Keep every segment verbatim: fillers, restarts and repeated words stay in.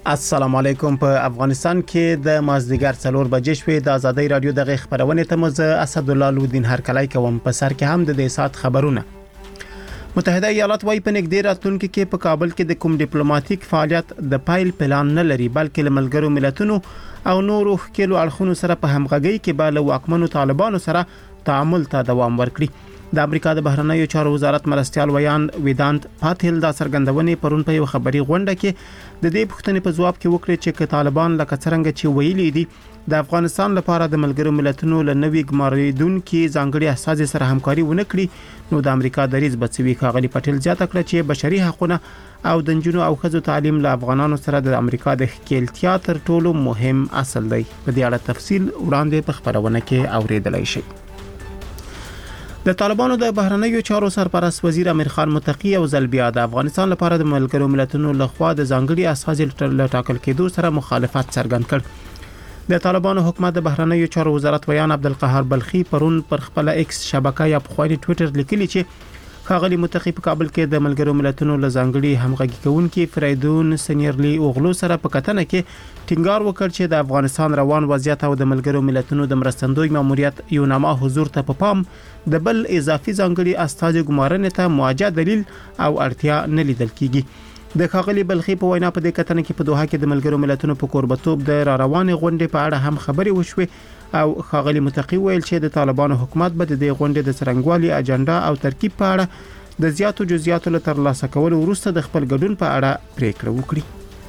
السلام علیکم. په افغانستان کې د مازدیګر څلور بجې شوې د ازادي رادیو د خبرونه ته مزه اسد الله لودین هر کلای کوم په سر کې هم د دې سات خبرونه. متحده ایالات وايي په نګدې راتلونکو کې په کابل کې د کوم ډیپلوماټیک فعالیت د پایل پلان نه لري، بلکې له ملګرو ملتونو او نورو ښکېلو اړخونو سره په همغږۍ کې به له واکمنو طالبانو سره تعامل ته دوام ورکړي. د امریکا د بهرنیو چارو وزارت مرستيال ویان ویدانت پاتل دا څرګندونې پرون په یو خبري غونډه کې د دې پوښتنې په جواب کې وکړي چې طالبان لکه څنګه چې ویلي دي د افغانستان لپاره د ملګرو ملتونو له نوي ګماریدونکو ځانګړي اساسي سره همکاري ونه کړي، نو د امریکا دریځ بچوي. ښاغلي پټیل زیاته کړه چې بشري حقوقونه او د جنونو او ښځو تعلیم له افغانانو سره د امریکا د ښکېلتیا تر ټولو مهم اصل دی. په دې اړه تفصیل وړاندې په خبرونه کې اوریدلای شئ. د طالبانو د بهرنیو چارو سرپرست وزیر امیر خان متقی او زلبیا د افغانستان لپاره د ملګرو ملتونو لخوا د ځانګړي اساسي ټاکل کېدو سره مخالفت څرګند کړ. د طالبانو حکومت د بهرنیو چارو وزارت ویان عبدالقهار بلخی پرون پر خپل ایکس شبکه یا په خواني ټوئیټر لیکلی چې ښاغلي متقی په کابل کې د ملګرو ملتونو له ځانګړي همغږي کوونکي فریدون سنیرلی اوغلو سره په کتنه کې ټینګار وکړ چې د افغانستان روان وضعیت او د ملګرو ملتونو د مرستندوی ماموریت یو نامه حضور ته په پام د بل اضافي ځانګړي استاد ګمارنې ته موجه دلیل او اړتیا نه لیدل کیږي. د ښاغلي بلخی په وینا په دې کتنه کې په دوحه کې د ملګرو ملتونو په کوربتوب د را روانې غونډې په اړه هم خبرې وشوې او ښاغلي متقی ویل چې د طالبانو حکومت به د دې غونډې د څرنګوالي اجنډا او ترکیب په اړه د زیاتو جزئیاتو له ترلاسه کولو وروسته د خپل ګډون په اړه پریکړه وکړي.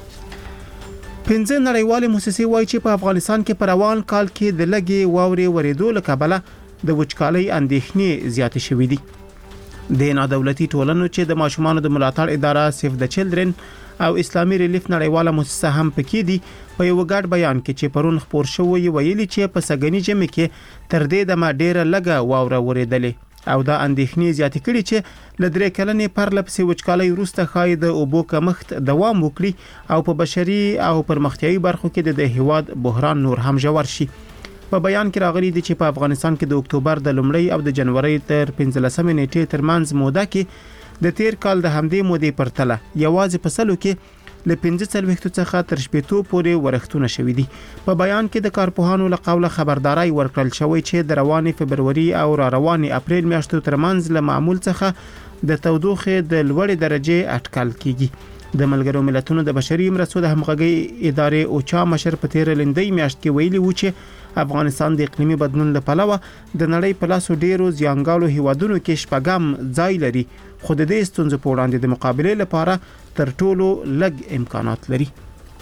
پنځه نړیوالې موسسې وایي چې په افغانستان کې په روان کال کې د لګي واوري ورېدو له کبله د وچکالۍ اندېښنې زیاتې شوې دي. د نادولتي ټولنو چې د ماشومانو د ملاتړ اداره سیف د چلډرن او اسلامي ریلیف نړیواله موسسه هم پکې دي، په یو ګډ بیان کې چې پرون خبر شوی ویلي چې په سګنی جمع کې تر دې د ما ډیره لګه واوره ورېدلې او دا اندېښنې زیاتې کړي چې له درې کلنې پرلپسې وچکالۍ وروسته ښایي د اوبو کمښت دوام وکړي او په بشري او پرمختیایي برخو کې د هیواد بحران نور هم ژور شي. په بیان کې راغلي دي چې په افغانستان کې د اکتوبر د لومړۍ او د جنوري تر پنځلسمې نیټې ترمنځ موده کې د تیر کال د همدې مودې پرتله یوازې په سلو کې له پنځه څلوېښتو څخه تر شپېتو پورې ورښتونه شوي دي. په بیان کې د کارپوهانو له قوله خبرداري ورکړل شوې چې د روانې فبروري او را روانې اپریل میاشتو ترمنځ له معمول څخه د تودوخې د لوړې درجې اټکل کیږي. د ملګرو ملتونو د بشري مرستو د همغږي ادارې اوچا مشر په تیر لندۍ میاشت کې ویلي و چې افغانستان د اقلیمي بدلون له پلوه د نړۍ په لاسو ډیرو زیانګالو هیوادونو کې شپږم ځای لري، خو د دې ستونزو په وړاندې د مقابلې لپاره تر ټولو لږ امکانات لري.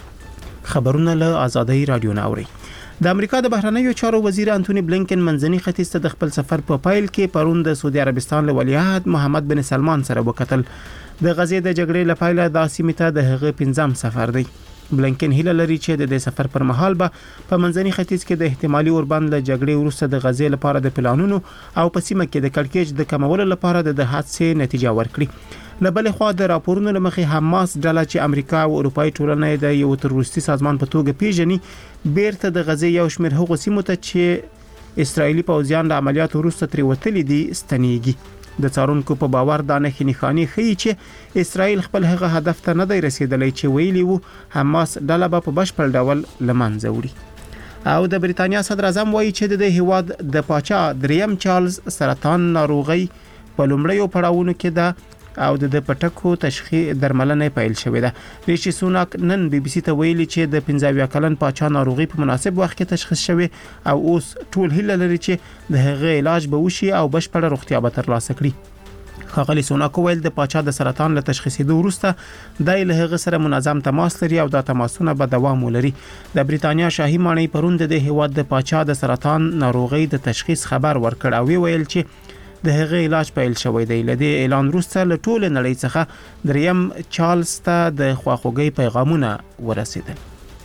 خبرونه له ازادي رادیو نه اوري. د امریکا د بهرنیو چارو وزیر انټونی بلینکن منځني ختیځ ته د خپل سفر په پایل کې پرون د سعودي عربستان له ولیعهد محمد بن سلمان سره وکتل. د غزې د جګړې لپاره د سیمې ته د هغه پنځم سفر دی. بلینکن هیله لري چې د دې سفر پر مهال به په منځني ختیځ کې د احتمالي اوربند له جګړې وروسته د غزې لپاره د پلانونو او په سیمه کې د کړکېچ د کمولو لپاره د هڅې نتیجه ورکړي. له بل خوا د راپورونو لمخې حماس ډله چې امریکا او اروپאי ټولنه د یو تروریستي سازمان په توګه پیژني بیرته د غزې یو شمېر هغو سیمو ته چې اسرایلی پوځیان د عملیاتو وروسته ترې وتلي دي ستنېږي. د څارونکو په باور دا نه خنيخاني ښيي چې اسرائیل خپل هغه هدف ته نه دی رسیدلی چې ویلي وو حماس ډله به په بشپړ ډول لمنځه وړي. او د بریتانیا صدر اعظم وایي چې د هیواد د پاچا دریم چارلز سرطان ناروغي په لومړیو پړاوونو کې ده او د پټکو تشخیص درملنه پیل شوې ده. ریشي سوناک نن بي بي سي ته ویلي چې د پنځه اویا کلن پاچا ناروغي په مناسب وخت کې تشخیص شوې او اوس ټول هیله لري چې د هغه علاج به وشي او بشپړه روغتیا به ترلاسه کړي. ښاغلي سوناک ویل د پاچا د سرطان له تشخیصېدو وروسته د له غسر منظم تماس لري او دا تماسونه به دوام ولري. د بریتانیا شاهي ماڼۍ پرون د هیواد د پاچا د سرطان ناروغي د تشخیص خبر ورکړ او ویل چې د هغه علاج پیل شوی دی. لدې اعلان وروسته له ټول نړۍ څخه دریم چارلز ته د خواخوږۍ پیغامونه ورسېدل.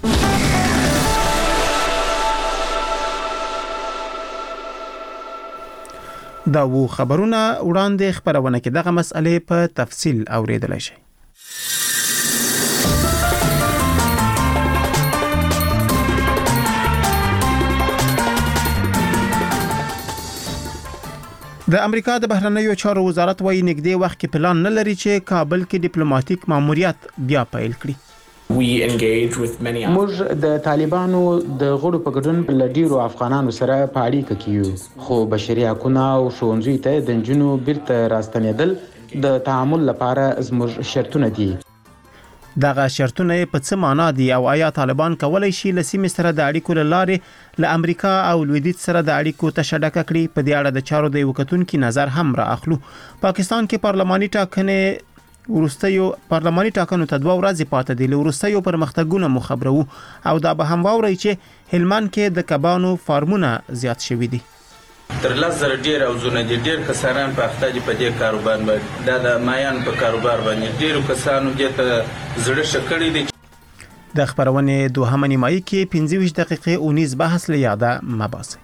دا وو خبرونه وړاندې خبرونه کې دغه مسئلې په تفصیل اوریدلای شئ. د امریکا د بهرنیو چارو وزارت وايي نږدې وخت کې پلان نه لري چې کابل کې ډیپلوماټیک ماموریت بیا پیل کړي. موږ د طالبانو د غړو په ګډون له ډیرو افغانانو سره په اړیکه کې یو، خو بشري حقوقونه او ښوونځیو ته د نجونو بیرته راستنېدل د تعامل لپاره زموږ شرطونه دي. دغه شرطونه په څه معنا دي او آیا طالبان کولای شي له سیمې سره د اړیکو له لارې له امریکا او لویدیځ سره د اړیکو تشدد کړي؟ په دې اړه د چارو د وکتونکو نظر هم را اخلو. پاکستان کې پارلماني ټاکنې ورستیو پارلماني ټاکنو ته دوه ورځې پاتې دي. ورستیو پرمختګونه مو خبرو او دا به هم واوري چې هلمند کې د کبانو فارمونه زیات شوي دي. تر لس زره ډیر او زونه دي، ډیر کسان په اخته دي په دې کاروبار باندې، دا د مایان په کاروبار باندې ډیرو کسانو دې ته زړه شکړې دي. د خبرونې دوهمه نیمایي کې پنځه ویشت دقیقې اونیز بحث له یاده مباسي.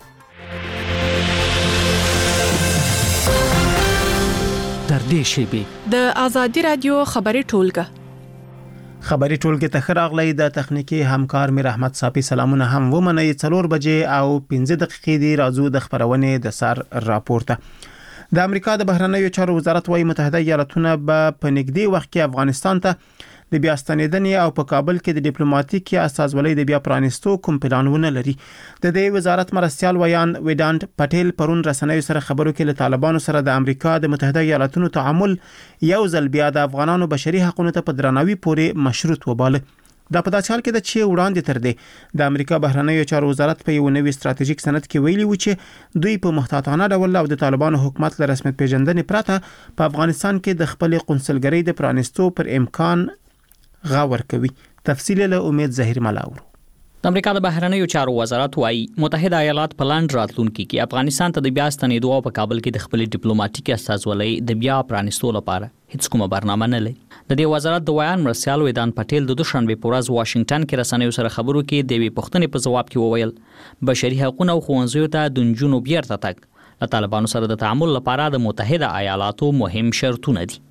تر دې شیبې د آزادي رادیو خبري ټولګه خبري ټولګه ته خراغلی د تخنیکی همکار میر احمد صافي سلامونه هم ومنه. څلور بجې او پنځه دقیقې دی راځو د خبرونې د سر راپورته. د امریکا د بهرنیو چارو وزارت وايي متحده ایالاتونه به په نږدې وخت کې افغانستان ته د بیا ستنېدنې او په کابل کې د ډیپلوماټیک استازولۍ د بیا پرانستو کوم پلانونه لري. د دې وزارت مرستيال ویان ویدانت پټیل پرون رسنیو سره خبرو کې له طالبانو سره د امریکا د متحده ایالاتونو تعامل یو ځل بیا د افغانانو بشري حقوقو ته په درناوي پورې مشروط وباله. دا په داسې حال کې د چې وړاندې تر دې د امریکا بهرنیو چارو وزارت په یو نوي ستراتیژیک سند کې ویلي و چې دوی په محتاطانه ډول او د طالبانو حکومت له رسمیت پیژندنې پرته په افغانستان کې د خپل قونسلګرۍ د پرانستو پر امکان غور کوي. تفصیل له امید ظاهر ملاور. د امریکا د بهرنیو چارو وزارت وايي متحده ایالات په لاندې راتلونکي کې افغانستان ته د بیا ستنېدو او په کابل کې د خپل ډیپلوماټیک استازولۍ د بیا پرانستو لپاره هیڅ کومه برنامه نه لري. د دې وزارت د ویان مرستيال ویدان پټیل د دوشنبه په ورځ واشنگټن کې رسنیو سره خبرو کې د وی پښتنې په جواب کې وویل بشري حقوقونه او ښوونځیو ته د نجونو بیرته تګ له طالبانو سره د تعامل لپاره د متحده ایالاتو مهم شرطونه دي.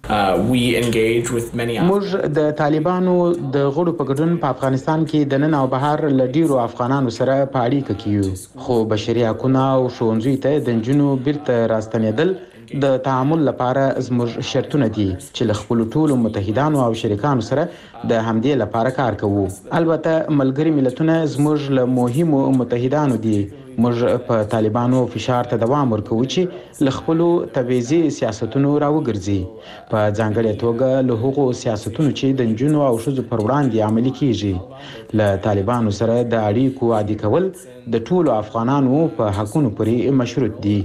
موږ د طالبانو د غړو په ګډون په افغانستان کې د نن او بهر له ډیرو افغانانو سره په اړیکه کې یو، خو بشري حقوقونه او ښوونځیو ته د نجونو بیرته راستنېدل د تعامل لپاره زموږ شرطونه دي چې له خپل ټولو متحدانو او شریکانو سره د همدې لپاره کار کوو. البته ملګری ملتونه زموږ له مهمو متحدانو دي. موږ په طالبانو فشار ته دوام ورکوو چې له خپل تبعیضي سیاستونو راوګرځي، په ځانګړې توګه له هغو سیاستونو چې د نجونو او ښځو پر وړاندې عملي کیږي. له طالبانو سره د اړیکو عادي کول د ټولو افغانانو په حقونو پورې مشروط دي.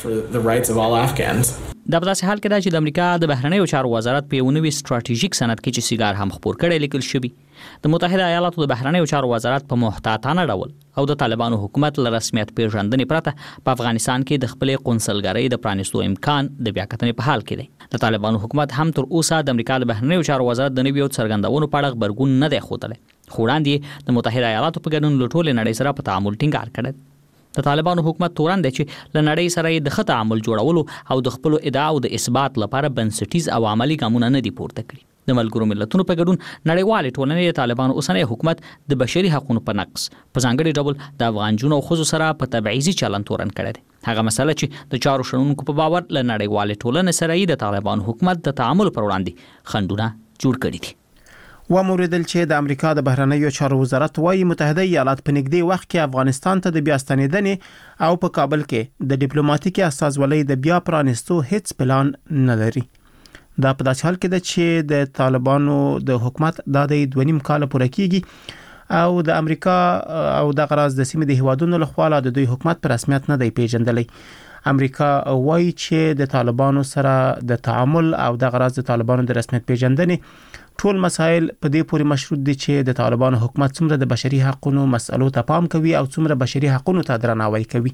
دا په داسې حال کې ده چې د امریکا د بهرنیو چارو وزارت په یو نوي ستراتیژیک سند کې چې سیګار هم خپور کړی لیکل شوی د متحده ایالاتو د بهرنیو چارو وزارت په محتاطانه ډول او د طالبانو حکومت له رسمیت پیژندنې پرته په افغانستان کې د خپل قونسلګرۍ د پرانستو امکان د بیا کتنې په حال کې دی. د طالبانو حکومت هم تر اوسه د امریکا د بهرنیو چارو وزارت د نویو څرګندونو په اړه خبرګون نه دی ښودلی، خو وړاندې د متحده ایالاتو په ګډون له ټولې نړۍ سره په تعامل ټینګار کړی. د طالبانو حکومت تورن دی چې له نړۍ سره د ښه تعامل جوړولو او د خپل ادعاو د اثبات لپاره بنسټیز او عملی ګامونه نه دي پورته کړي. د ملګرو ملتونو په ګډون نړیوالې ټولنې د طالبانو اوسنی حکومت د بشري حقوقو په نقض په ځانګړي ډول د افغان جنو او ښځو سره په تبعیضي چلند تورن کړی دی. هغه مسله چې د چارو شنونکو په باور له نړیوالې ټولنې سره د طالبانو حکومت د تعامل پر وړاندې خنډونه جوړ کړي دي. و موریدل چې د امریکا د بهرنیو چارو وزارت وايي متحده ایالات په نږدې وخت کې افغانستان ته د بیا ستنېدنې او په کابل کې د ډیپلوماټیک استازولۍ د بیا پرانستو هیڅ پلان نه لري. دا په داسې حال کې ده چې د طالبانو د حکومت د دوه نیم کال پوره کیږي او د امریکا او د غراز د سیمې د هیوادونو لخوا د دوی حکومت پر رسمیت نه دی پیژندلی. امریکا وايي چې د طالبانو سره د تعامل او د غراز د طالبانو د رسمیت پیژندنې ټول مسایل په دې پورې مشروط دي چې د طالبانو حکومت څومره د بشري حقوقو مسئلو ته پام کوي او څومره بشري حقوقو ته درناوی کوي.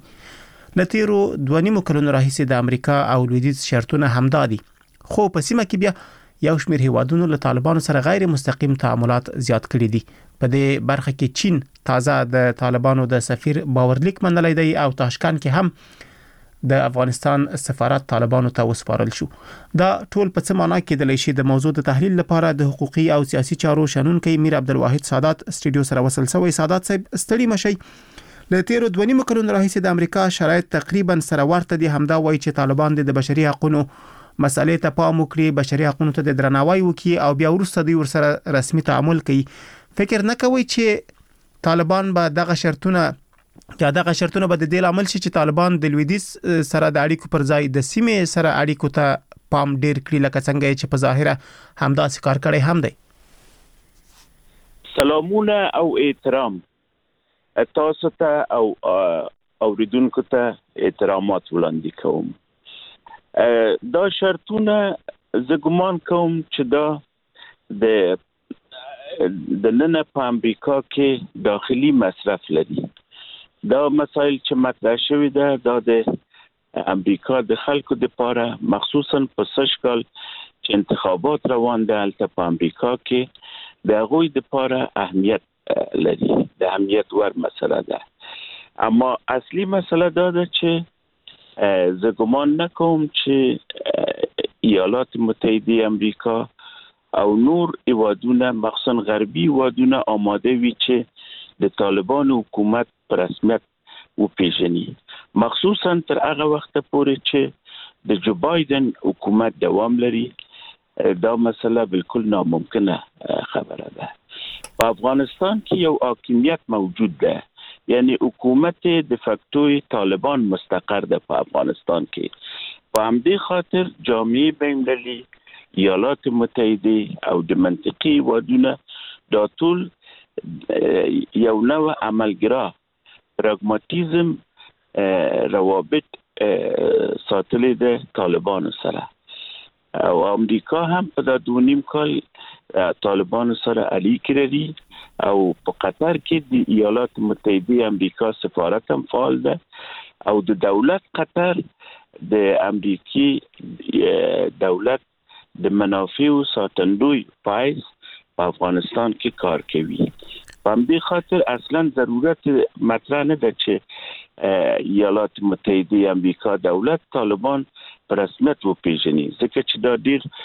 لتیرو دوه نیمو کلونو راهیسې د امریکا او لویدیځ شرطونه همدا دي، خو په سیمه کې بیا یو شمېر هیوادونو له طالبانو سره غیر مستقیم تعاملات زیات کړي دي. په دې برخه کې چین تازه د طالبانو د سفیر باورلیک منلای دی او تاشکند کې هم د افغانستان سفارت طالبانو ته وسپارل شو. دا ټول په څه معنا کې د لشي د موضوع د تحلیل لپاره د حقوقي او سیاسي چارو شنونکي میر عبدالواحد سادات سټوډیو سره وصل شوی. سادات صاحب ستړي مشي. له تیرو دوه نیمو کلونو راهیسې د امریکا شرایط تقریبا سره ورته دي. همدا وایي چې طالبان د بشري حقوقو مسالې ته پام وکړي، بشري حقوقو ته د درناوي وکړي او بیا وروسته دوی ورسره رسمي تعامل کوي. فکر نه کوي چې طالبان به دغه شرطونه یا دغه شرطونه به د دې عمل شي چې طالبان د لویدیځ سره د اړیکو پر ځای د سیمې سره اړیکو ته پام ډیر کړی، لکه څنګه چې په ظاهره همداسې کار کړی هم دی. سلامونه او احترام تاسو ته او اوریدونکو ته احترامات وړاندې کوم. دا شرطونه زه ګمان کوم چې دا د د نن په امریکا کې داخلي مصرف لري. دا مسایل چې مطرح شوی ده دا د امریکا د خلکو لپاره مخصوصا په سشکال چې انتخابات روان دي هلته په امریکا کې د هغوی لپاره اهمیت لري، د اهمیت ور مسله ده. اما اصلي مسله دا ده چې زه ګمان نکوم چې ایالات متحده امریکا او نور هیوادونه مخصوصا غربي هیوادونه آماده وي چې د طالبان حکومت په رسمیت وپیژني، مخصوصا تر هغه وخت پورې چې د جو بایدن حکومت دوام لري. دا مسله بالکل ناممکنه خبره ده. په افغانستان کې یو حاکمیت موجود ده، یعنی حکومت د فاکتوی طالبان مستقر ده په افغانستان کې. په همدې خاطر جامعه بین‌المللي، ایالات متحده او د منطقي هیوادونه دا ټول یو نوع عملګرا پراګماتیزم روابط ساتلې ده طالبان سره، او امریکا هم په دا دوه نیم کال طالبان سره اړیکې لري او په قطر کې د ایالات متحده امریکا سفارت هم فعال ده او د دولت قطر د امریکي دولت د منافعو ساتندوی پایز په افغانستان کې کار کوي. په همدې خاطر اصلا ضرورت مطرح نه ده چې ایالات متحده امریکا دولت طالبان په رسمیت وپیژني، ځکه چې دا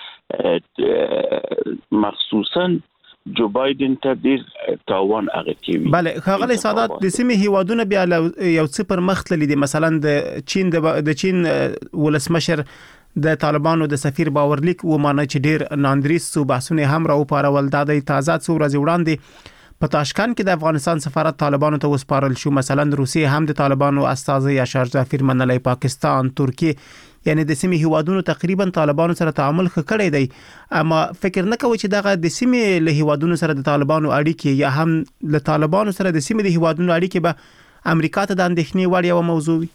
ډیر مخصوصا جو بایدن ته ډیر تاوان هغه کوي. بله ښاغلی سادات، د سیمې هیوادونه بیا یو څه پر مخ تللي دي، مثلا د چین د چین ولسمشر د طالبانو د سفیر باورلیک ومانه چې ډیر ناندریسو بحثونه هم راوپارول. دا د تازه څو ورځې وړاندې په تاشکند کې د افغانستان سفارت طالبانو ته وسپارل شو. مثلا روسیې هم د طالبانو استازي یا شارجافیر منلای، پاکستان، ترکیه، یعنی د سیمې هیوادونو تقریبا طالبانو سره تعامل کړی دی. اما فکر نه کوي چې دغه د سیمې له هیوادونو سره د طالبانو اړیکې یا هم له طالبانو سره د سیمې د هیوادونو اړیکې به امریکا ته د اندېښنې وړ یو موضوع وي؟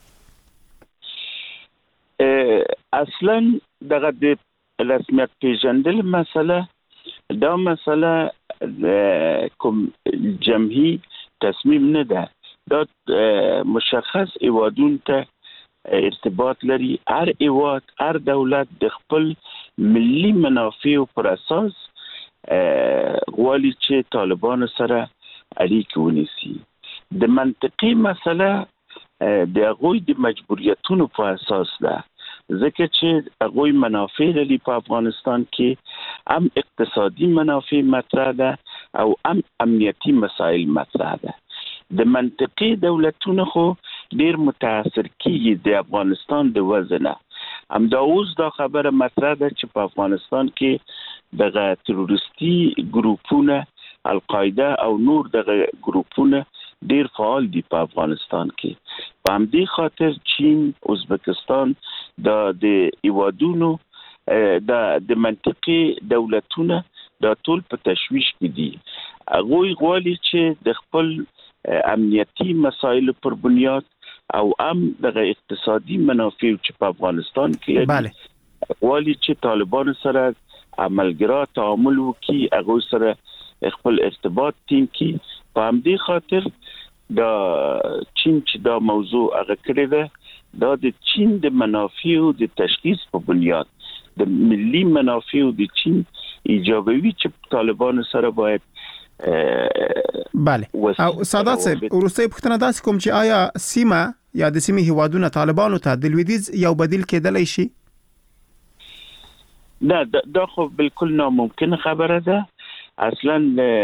اصلا دغه د رسمیت پیژندل مسله دا مسله کوم جمعي تصمیم نه ده، دا مشخص ایوادون ته ارتباط لري. هر ایواد، هر دولت د خپل ملي منافعو پر اساس غواړي چې طالبان سره اړیکې ونیسي. د منطقي مسله د هغوی د مجبوریتونو په اساس ده، ځکه چې هغوی منافع لري په افغانستان کې، هم اقتصادي منافع مطرح ده او هم امنیتي مسایل مطرح ده. د منطقي دولتونو خو ډیر متاثر کیږي د افغانستان د وزنه. همدا اوس دا خبره مطرح ده چې په افغانستان کې دغه تروریستي ګروپونه، القاعده او نور دغه ګروپونه ډیر فعال دي په افغانستان کې. په همدې خاطر چین، ازبکستان دا د ایوادونو دا د منطقي دولتونه دا ټول په تشویش کې دي. هغوی غواړي چې د خپل امنیتي مسایل پر بنیاد او هم دغه اقتصادي منافع چې په افغانستان کې بله غواړي چې طالبان سره عملګرا تعامل وکړي، هغوی سره خپل ارتباط ټینګ کړي. په همدې خاطر دا چین چې دا موضوع هغه کړی ده، دا د چین د منافعو د تشخیص په بنیاد د ملي منافعو د چین ایجابوي چې طالبان سره باید بله. او سادات صاحب، وروستۍ پوښتنه داسې کوم چې آیا سیمه یا د سیمې هیوادونه طالبانو ته د لویدیځ یو بدیل کېدلی شي؟ نه، دا خو بالکل ناممکن خبره ده. اصلا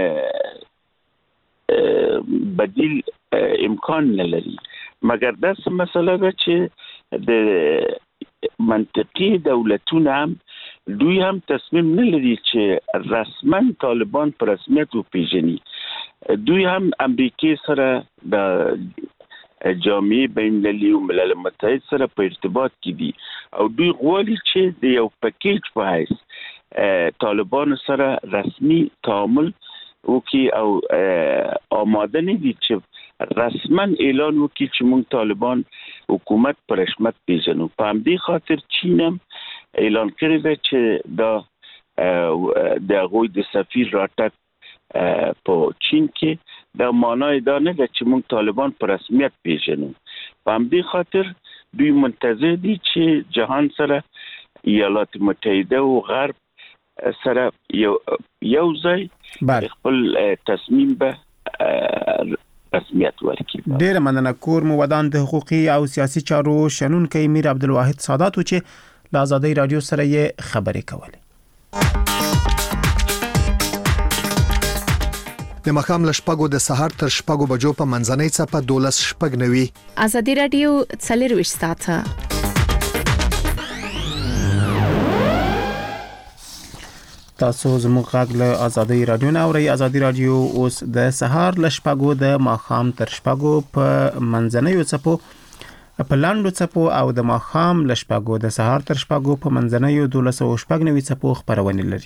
بدیل امکان نه لري، مګر داسې مسله ده چې د منطقي دولتونه هم دوی هم تصمیم نه لري چې رسما طالبان په رسمیت وپیژني. دوی هم امریکای سره د جامعه بین المللي او ملل متحد سره په ارتباط کې دي او دوی غواړي چې د یو پکیج په حیث طالبان سره رسمي تعامل وکړي او آماده نه دي چې رسما اعلان وکړي چې موږ طالبان حکومت پر رسمیت پیژنو. په همدې خاطر چین هم اعلان کړی دی چې دا د هغوی د سفیر راتګ په چین کې دا معنی دا نه ده چې موږ طالبان پر رسمیت پیژنو. په همدې خاطر دوی منتظر دي چې جهان سره ایالات متحده او غرب سره یو یو ځای خپل تصمیم به رسمیت ورکړي. ډېر مننه. کور مو ودان د حقوقي او سیاسي چارو شنونکي میر عبدالواحد سادات چې له آزادۍ رادیو سره یې خبرې کولې. د مخام لشپګو د سحر تر شپګو بجو په منځنۍ څپه دولس شپګ نوي. آزادۍ رادیو څلور ویشت ساعته. تاسو زموږ غږ له آزادۍ رادیو نه اورئ. آزادۍ رادیو اوس د سحر لشپګو د ماخام تر شپګو په منځنۍ څپو په لاندو څپو او د ماخام لشپګو د سحر تر شپګو په منځنۍ دولس او شپګ نوي څپو خبرونه لري.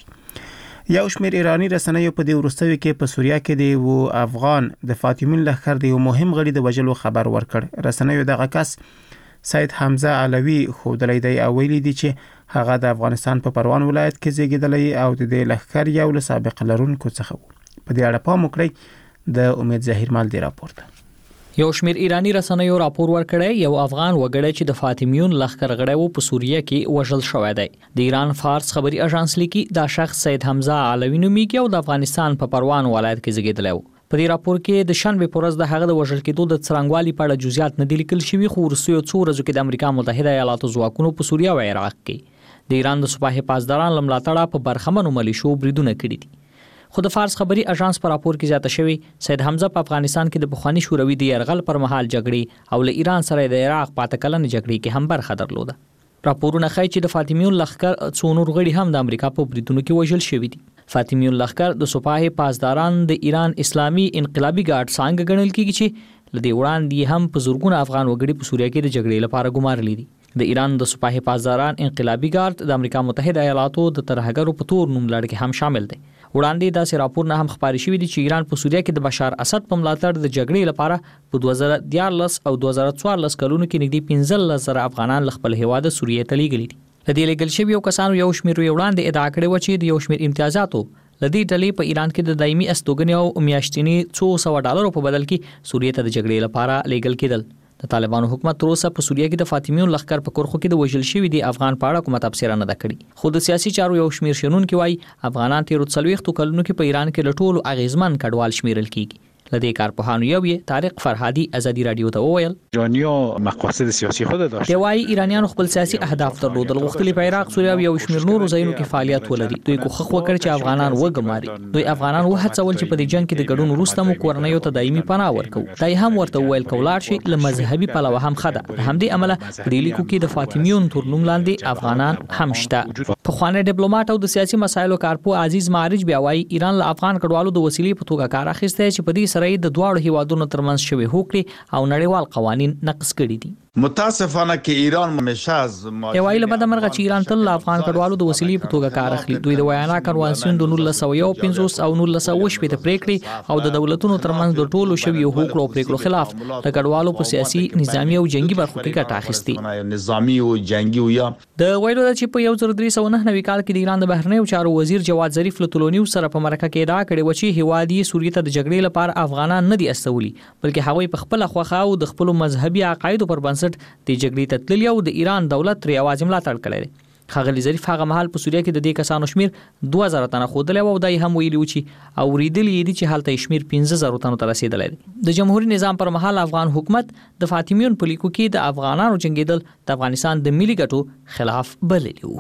یو شمېر ایرانی رسنیو په دې وروستیو کې په سوریه کې د یو افغان د فاطمین لښکر د یو مهم غړي د وژلو خبر ورکړ. رسنیو دغه کس سید حمزه علوي خودلې دی او ویلي دي چې هغه د افغانستان په پروان ولایت کې زیږیدلی او د دې لښکر یو له سابق لرونکو څخه و. په دې اړه پام وکړئ. د امید ظاهر مال دی راپور ده. یو شمېر ایرانی رسنیو راپور ورکړی یو افغان وګړی چې د فاطمیون لښکر غړی و په سوریه کې وژل شوی دی. د ایران فارس خبري اژانس لیکي دا شخص سید حمزه علوي نومیږي او د افغانستان په پروان ولایت کې زیږیدلی و. په دې راپور کې د شنبه پر ورځ د هغه د وژل کېدو د څرنګوالي په اړه جزئیات نه دي لیکل شوي، خو وروستیو څو ورځو کې د امریکا متحده ایالاتو ځواکونو په سوریه او عراق کې د ایران د سپاه پاسداران لملاتړه په برخمنو ملیشو بریدونه کړي دي. خو د فارس خبري اژانس پر راپور کې زیاته شوی سید حمزه په افغانستان کې د بخوانی شوروي د يرغل پر مهال جګړې او له ایران سره د عراق پاتې کلن جګړې کې هم برخه درلوده. راپورونه ښیي چې د فاطمیون لښکر څو نور غړي هم د امریکا په بریدونو کې وژل شوي دي. فاطمیون لښکر د سپاه پاسداران د ایران اسلامي انقلابي ګارد څنګه ګڼل کیږي چې لدی وړاندې هم په زورګونه افغان وګړي په سوریه کې د جګړې لپاره ګمارلي دي. د ایران د سپاه پاسداران انقلابي ګارد د امریکا متحده ایالاتو د ترهګرو په تور نوم لړ کې هم شامل دی. وړاندې داسې راپورونه هم خبري شوي دي چې ایران په سوریه کې د بشار اسد په ملاتړ د جګړې لپاره په دوه زره دیارلس او دوه زره څوارلس کلونو کې نږدې پنځلس زره افغانان له خپل هیواد سوریه ته لیږلي دي. د دې لیږل شویو کسانو یو شمېر وړاندې ادعا کړې و چې د یو شمېر امتیازاتو لدی ډلې په ایران کې د دایمي استوګنې او میاشتنی څو سوه ډالرو په بدل کې سوریه ته د جګړې لپاره لیږل کېدل. د طالبانو حکومت تر اوسه په سوریه کې د فاطمیون لښکر په کرخو کې د وژل شوي دي افغان په اړه کومه تبصره نه ده کړې. خو د سیاسي چارو یو شمېر شنونکي وایي افغانان تیرو څلوېښتو کلونو کې په ایران کې له ټولو اغیزمن کډوال شمیرل کیږي. لدی کارپوهانو یو یې طارق فرهادي آزادي رادیو ته وویل ایرانیا مقاصد سیاسي خود داشت. دی وايي ایرانیانو خپل سیاسي اهداف درلودل، غوښتل په عراق، سوریه او یو شمېر نورو ځایونو کې فعالیت ولري. دوی کوښښ وکړ چې افغانان وګماري. دوی افغانان وهڅول چې په دې جنگ کې د ګډون وروسته مو کورنیو ته دایمي پناه ورکو. دا هم ورته وویل کولاړ شي له مذهبي پلوه هم خده. همدې عمله په دې لیکو کې د فاطمیون تر نوم لاندې افغانان هم شته. په خوانه ډیپلوماټ او د سیاسي مسایلو کارپو عزیز معرج بیا وايي ایران له افغان کډوالو د وسیلې په توګه کار اخیسته چې په دې سره د دواړو هیوادونو ترمنځ شوی هوکړې او نړیوال قوانین نقض کړي دي. متاسفانه کې ایران همیشه از یوایل بد مرغه چې ایران تل افغان کډوالو د وسیلې په توګه کار اخلي. دوی د ویانا کنوانسیون د نولس سوه یو پنځوس او نولس سوه شپږ پریکړې او د دولتونو ترمنځ د ټولو شوی هوکړو او پریکړو خلاف د کډوالو په سیاسي نظامی او جنگي برخو کې ګټه اخیستي. نظامی او جنگي یا د ویلو چې په یو زر درې سوه نهه نوي کال کې د ایران د بهرنیو چارو وزیر جواد ظریف له تلونیو سره په مرکه کې ادعا کړې و چې هیوادي سوریه ته د جګړې لپاره افغانان نه دي استولي، بلکې هغوی په خپل خوخه او د خپل مذهبي عقایدو پر بنسټ د جګړې تتللی او د ایران دولت تر یوازې ملاتړ کړی. ښاغلي ظریف هغه مهال په سوریه کې د دې کسانو شمیر دوه زره تنه ښودلی او دای هم ویلي و چې اورېدلي یې دي چې هلته یې شمیر پنځه زره تنو ته رسېدلی دی. د جمهوري نظام پر مهال افغان حکومت د فاطمیون په لیکو کې د افغانانو جنګېدل د افغانستان د ملي ګټو خلاف بللي وو.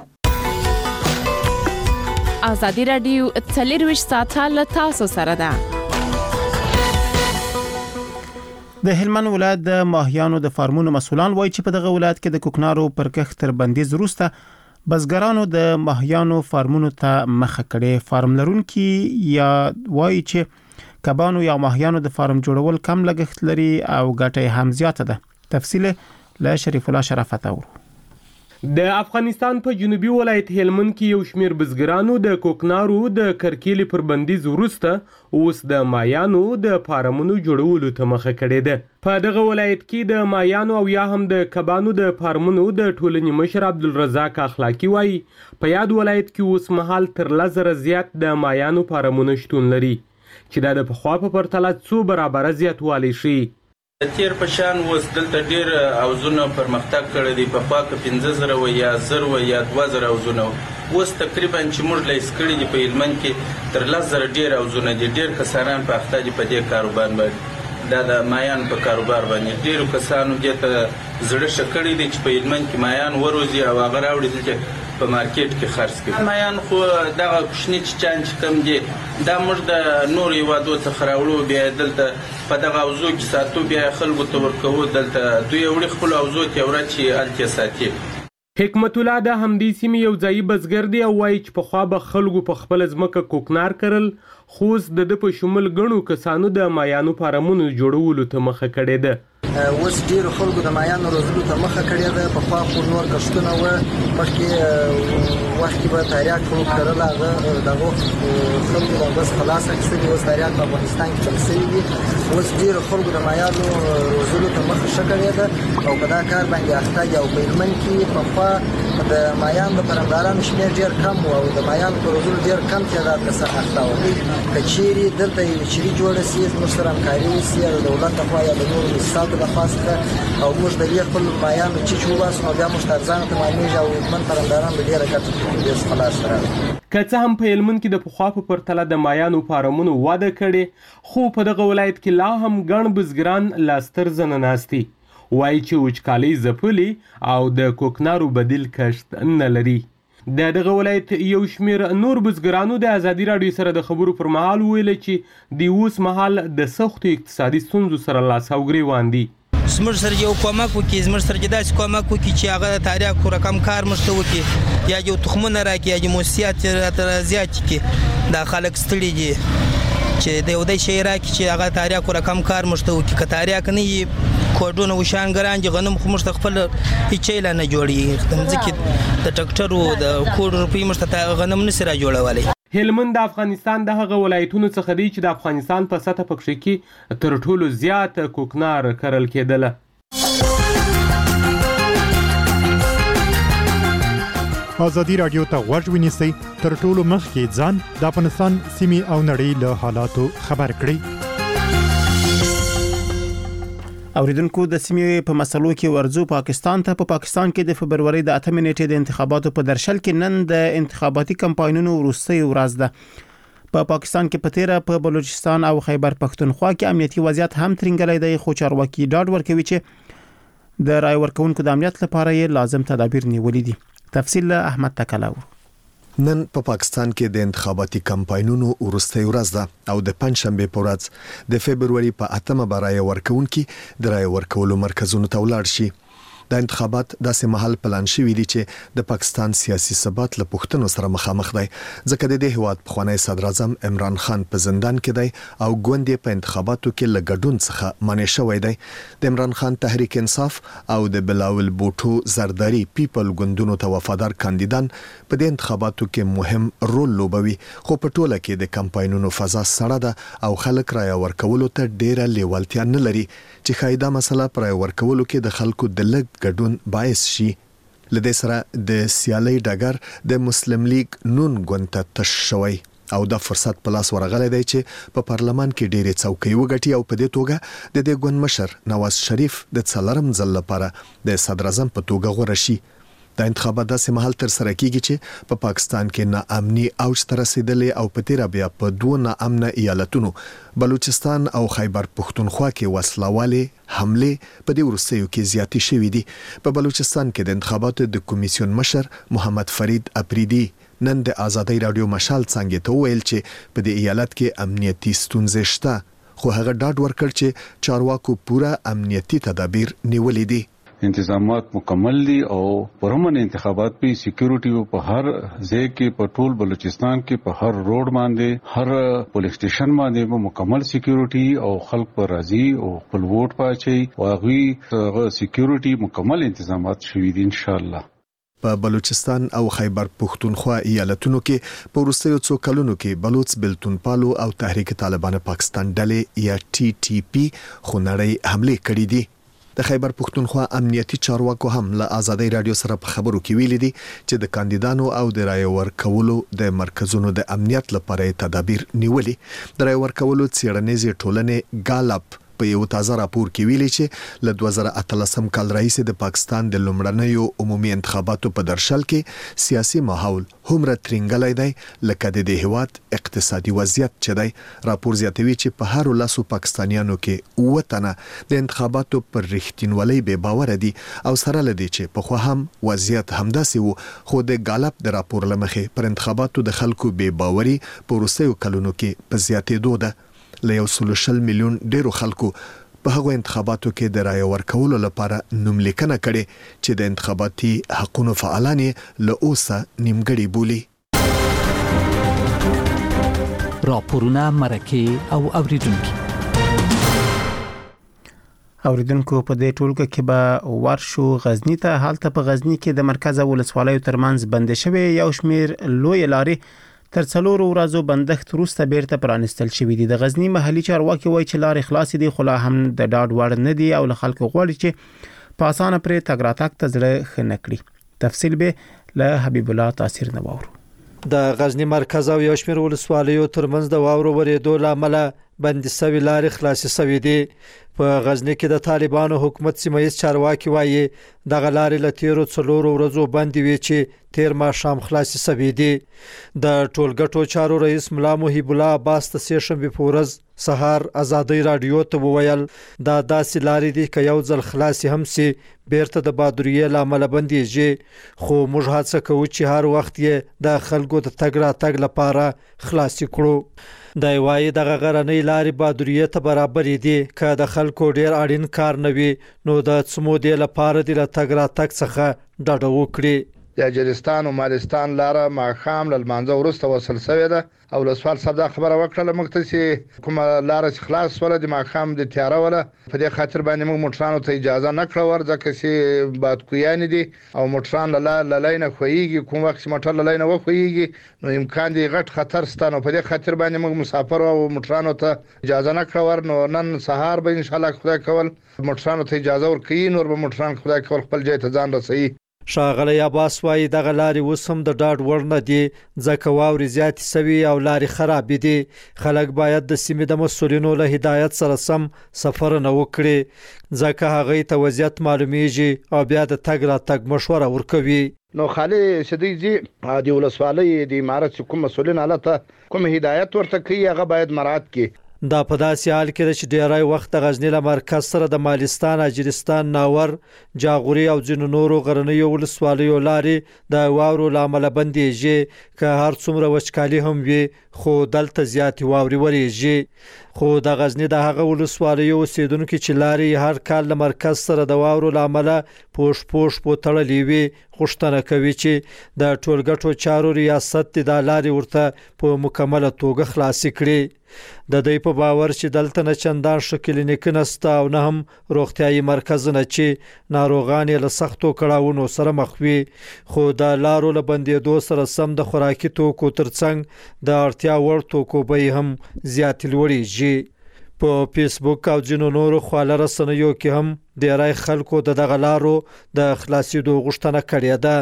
آزادي رادیو څلور ویشت ساعته له تاسو سره ده. د هلمند ولایت د ماهیانو د فارمونو مسولان وایي چې په دغه ولایت کې د کوکنارو پر کښت تر بندیز وروسته بزګرانو د ماهیانو فارمونو ته مخه کړې. فارم لرونکي یا وایي چې کبانو یا ماهیانو د فارم جوړول کم لګښت لري او ګټه هم زیاته ده. تفصیل له شریف الله شرافت اورو. د افغانستان په جنوبي ولایت هلمند کې یو شمیر بزګرانو د کوکنارو د کرکیلې پر بندیز وروسته اوس د مایانو د فارمونو جوړولو ته مخه کړې ده. په دغه ولایت کې د مایانو او یا هم د کبانو د فارمونو د ټولنې مشر عبدالرزاق اخلاقی وایي په یاد ولایت کې اوس مهال تر لس زره زیات د مایانو فارمونو شتون لري چې دا د پخوا په پرتله څو برابره زیاتوالی شي. د تیر په شان اوس دلته ډیر اوزونه پرمختګ کړی دی. په خوا کې پنځه زره و یا زر و یا دوه زره اوزونه اوس تقریبا چې موږ لیس کړي دي په هلمند کې تر لس زره ډیر اوزونه دي. ډیر کسانان په اخته دي په دې کاروبار باندې، دا د مایان په کاروبار باندې. ډیرو کسانو دې ته زړه ښه کړی دی چې په هلمند کې مایان وروزي او هغه راوړي دلته په مارکیټ کې خرڅ کړي. مایان خو دغه کوچني چچان چې کم دي دا موږ د نورو هیوادو څخه راوړو، بیا دلته په دغه اوزو کې ساتو، بیا خلکو ته ورکوو. دلته دوی وړي خپل اوزو ته ورچې الته ساتي. حکمت الله د همدې سیمې یو ځای بزګر دی او وایي چې په خوا به خلکو په خپل ځمکه کوکنار کرل، خو د د په شمول غنو کسانو د مایانو فارمونو جوړولو ته مخه کړې ده. اوس ډیر خلکو د مایانو روزلو ته مخه کړې ده. په خوا خو نور کښتونه و مخکې وخت کې به تاریاک خلک کرل، هغه دغه خلکو د بس خلاص اخیستلي. اوس تاریاک په افغانستان کې چل شوي دي. اوس ډیر خلکو د مایانو روزلو ته مخه ښه کړې ده او په دا کار باندې اخته دي. او په هلمند کې په خوا د مایانو د پرمدارانو شمېر ډیر کم و او د مایانو په روزلو ډیر کم تعداد کسان اخته وو. که چیرې دلته یوه چیرې جوړه سي، زموږ سره همکاري وسي د دولت لخوا یا د نورو مؤسساتو لخوا څخه او موږ د دې خپل مایانو چیچ وباسو، نو بیا موږ ته ارزانه تمامېږي او هلمند پرمداران به ډېره ګټه کوي. بس خلاص راغلی. که څه هم په هلمند کې د پخوا په پرتله د مایانو فارمونو وده کړې، خو په دغه ولایت کې لا هم ګڼ بزګران لا ستر زنه ناست دي. وایي چې وچکالۍ ځپلي او د کوکنارو بدیل کښت نه لري. د دغه ولایت یو شمیر نور بزګرانو د ازادي راډیو سره د خبرو پر مهال ویل چې د اوس مهال د سختو اقتصادي ستونزو سره لاس او ګریوان دي. زموږ سره یو کومک وکړي، زموږ سره داسې کومک وکړي چې هغه د تاریاکو رقم کار موږ ته وکړي، یا یو تخمونه راکړي یا یو موسسات راته زیات کړي. دا خلک ستړي دي چې د یو دې شی راکړي چې هغه تاریاکو رقم کار موږ ته وکړي. که تاریاک نه وي کوډونه وشان ګران دي، غنم خو موږ ته خپل هېڅ شی لا نه جوړېږي. د مځکې د ټکټرو د کوډ روپۍ موږ ته غنم نشي را جوړولی. هلمند د افغانستان د هغه ولایتونو څخه دی چې د افغانستان په سطح پکښې کې تر ټولو زیات کوکنار کرل کېدله. ازادي راډیو ته غوږ ونیسئ، تر ټولو مخکې ځان د افغانستان سیمې او نړۍ له حالاتو خبر کړئ. اوریدونکو د سیمې په مسلو کې ورزو پاکستان ته. په پاکستان کې د فبرवरी د اتمې نیټې د انتخاباتو په درشل کې نن د انتخاباتي کمپاینونو وروستۍ ورځ ده. په پاکستان کې په تیره په بلوچستان او خیبر پښتونخوا کې امنیتي وضعیت هم ترنګلی دی، خو چارواکي ډاډ ورکوي چې د رای ورکونکو د امنیت لپاره یې لازم تدابیر نیولي دي. تفصیل له احمد تکلاور. نن په پا پاکستان کې د انتخاباتي کمپاینونو وروستۍ ورځ ده او د پنځشنبه په ورځ د فبرवरी په اتمه برای ورکونکي د رای ورکولو مرکزونو ته ولاړ شي. د انتخابات داسې محل پلان شوی دی چې د پاکستان سیاسي ثبات له پښتنو سره مخامخ دی، ځکه د دې هیواد پخوانی صدر اعظم عمران خان په زندان کې دی او ګوندې په انتخاباتو کې له ګډون څخه منع شوی دی. د عمران خان تحریک انصاف او د بلاول بوټو زرداری پیپل ګوندونو ته وفادار کاندیدان په دې انتخاباتو کې مهم رول لوبوي، خو په ټوله کې د کمپاینونو فضا سړه ده او خلک رای ورکولو ته ډیره لیوالتیا نه لري چې خایدا مسله پر ورکولو کې د خلکو د لګ ګډون باعث شي. لدې سره د سیالي ډګر د مسلم لیگ نون ګوند ته تش شوی او د فرصت په لاس ورغلی دی چې په پارلمان کې ډېرې څوکۍ وګټي او په دې توګه د دې ګوند مشر نواز شریف د څلورم ځل لپاره د صدر اعظم په توګه غوره شي. د انتخابات داسې مهال تر سره کیږي چې په پاکستان کې ناامني اوج ته رسیدلې او په تیره بیا په دوه ناامنه ایالتونو بلوچستان او خیبر پښتونخوا کې وسلوالې حمله په دې وروستیو کې زیاتې شوې دي. په بلوچستان کې د انتخاباتو د کمیسیون مشر محمد فرید اپریدي نن د آزادۍ رادیو مشال څنګه ته ویل چې په دې ایالت کې امنیتي ستونزې شته، خو هغه ډاډ ورکړ چې چارواکو پوره امنیتي تدابیر نیولې دي. انتظامات مکمل دي او پرمن انتخابات په سکیورټي په هر ځای کې په ټول بلوچستان کې په هر روډ باندې هر پولیس سټیشن باندې مکمل سکیورټي او خلک پر راضي او خپل ووټ پاچي او هغه سکیورټي مکمل انتظامات شوي دي ان شاء الله. په بلوچستان او خیبر پختونخوا ایالتونو کې په وروستیو څو کلونو کې بلوچ بلتونپالو او تحریک طالبان پاکستان ډلې یا ټي ټي پی خونړۍ حمله کړې دي. د خیبر پختونخوا امنیتي چارواکو هم له آزادۍ رادیو سره په خبرو کې ویلي دي چې د کاندیدانو او د رای ورکولو د مرکزونو د امنیت لپاره تدابیر نیولي. د رای ورکولو څېړنیزې ټولنې ګالپ په یو تازه راپور کې ویلي چې له دوه زره اتلسم کال راهیسې د پاکستان د لومړنیو عمومي انتخاباتو په درشل کې سیاسي ماحول هومره ترنګلی دی لکه د دې هیواد اقتصادي وضعیت چې دی. راپور زیاتوي چې په هر لاسو پاکستانیانو کې اووه تنه د انتخاباتو پر رښتینولۍ بې باوره دي او سره له دې چې پخوا هم وضعیت همداسې و خو د ګالپ د راپور له مخې پر انتخاباتو د خلکو بې باوري په وروستیو کلونو کې په زیاتېدو ده. له یو سل شل میلیون ډیرو خلکو په هغو انتخاباتو کې د رای ورکولو لپاره نوملیکنه کړې چې د انتخاباتي حقونو فعالان له اوسه نیمګړي بولي. راپورونه مرکه او اوریدونکو اوریدونکو په دې ټولګه کې به ورشو غزنی ته. حالت په غزنی کې د مرکز او ولسوالیو ترمنځ بند شوی یو شمیر لوی لارې تر څلورو ورځو بندښت وروسته بیرته پرانستل شوې دي. د غزنی محلي چارواکي وایي چې لارې خلاصې دي خو لا هم د ډاډ وړ نه دي او له خلکو غواړي چې په اسانه پرې تګ راتګ ته زړه ښه نه کړي. تفصیل به له حبیب الله تاثیر نه واورو. د غزنی مرکز او یو شمیر ولسوالیو ترمنځ د واورو ورېدو لامل بندي سوي لارې خلاصې سوي دي. په غزنی کې د طالبانو حکومت سیمایي چارواکي وایي د غلارې لتیرو څلورو ورځو باندې وی چې تیر ما شام خلاصې سوي دي. د ټولګټو چارو رئیس ملا محب الله عباس ته سیشنبه پورز سهار آزادۍ رادیو ته وویل دا داسې لارې دي چې یو ځل خلاصې هم سي بیرته د بادوریه لامل بنديږي خو موږ هڅه کوو چې هر وخت یې د خلکو د تګ راتګ لپاره خلاصې کړو. د وایي دغه غرنۍ لارې بادوریه ته برابر دي که د خلکو ډیر اړین کار نه وي نو د څمو دی لپاره د تګ راتګ څخه ډډه وکړي. د اجرستان او مالستان لاره ماخام لمانځه ورسته وصل شوې ده او له سوال صاحب دا خبره وکړه مکتسي کومه لاره خلاص ولا د ماخام د تیاره ولا په دې خاطر باندې موږ موټرانو ته اجازه نه کړو ورځکه چې باد کویان دي او موټران له لاینه خوېږي کوم وخت موټر له لاینه وخوېږي نو امکان دی غټ خطر ستانو په دې خاطر باندې موږ مسافر او موټرانو ته اجازه نه کړو نو نن سهار به ان شاء الله خدای کول موټرانو ته اجازه ورکړي نو به موټران خدای کول خپل ځای ته ځان رسوي. شاغله عباس وايي دغه لارې وسم د ډاډ ور نه دي ځکه واوري زیات سوي او لارې خراب دي. خلک باید د سیمې د مسولینو له هدایت سره سم سفر نه وکړي ځکه هغه ته وضعیت معلومیږي او بیا د تګ راتګ مشوره ورکوي. نو خالي شديدي د ولسوالۍ د امارت کوم مسولین حالت کوم هدایت ورته کوي هغه باید مراعات کړي. دا په داسې حال کې چې ډیری وخت د غزنی له مرکز سره د مالستان، اجرستان، ناور، جاغوري او ځینو نورو غرنیو ولسوالیو لارې د واورو لامل بندېږي که هر څومره وچکالي هم وي خو دلته زیات واوري ورېږي. خو د غزنی د هغه ولسوالیو اوسیدونکو چې لارې هر کال له مرکز سره د واورو لامل پوش پوش په تړلې وي غوښتنه کوي چې د ټولګټو چارو ریاست د لارې ورته په مکمله توګه خلاص کړي. د دې په باور چې دلته نه چندان شکل نه نسته او نه هم روغتيایي مرکزونه چې ناروغان له سختو کړهونو سره مخ وي خو د لارو له بندېدو سره سم د خوراکي توکو ترڅنګ د اړتیا وړ توکو به هم زیات لوړیږي. په فیسبوک او ځینو نورو خواله رسنیو کې هم ډیری خلکو د دغه لارو د خلاصېدو غوښتنه کړې ده.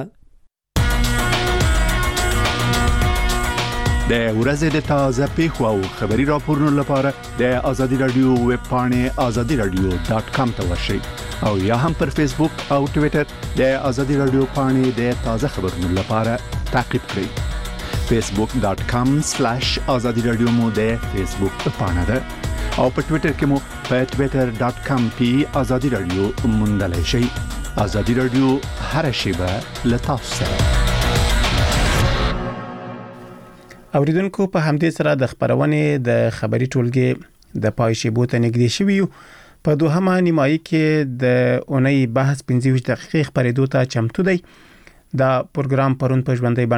د ورځې د تازه پیښو او خبري راپورونو لپاره د آزادي رادیو ویب پاڼې آزادي رادیو ډاټ کام ته ورشئ او یا هم پر فیسبوک او ټوئیټر د آزادي رادیو پاڼې د تازه خبرونو لپاره تعقیب کړئ. فیسبوک ډاټ کام سلیش آزادي رادیو مو د فیسبوک پاڼه ده او په ټوئیټر کې مو په ټوئیټر ډاټ کام پی آزادي رادیو موندلای شئ. آزادي رادیو هر شیبه له تاسو سره. اوریدونکو په همدې سره د خبرونې د خبري ټولګي د پای شیبو ته نږدې شوی یو. په دوهمه نیمایي کې د اونۍ بحث پنځه ویشت دقیقې خبرېدو ته چمتو دی. دا پروګرام پرون په ژوندۍ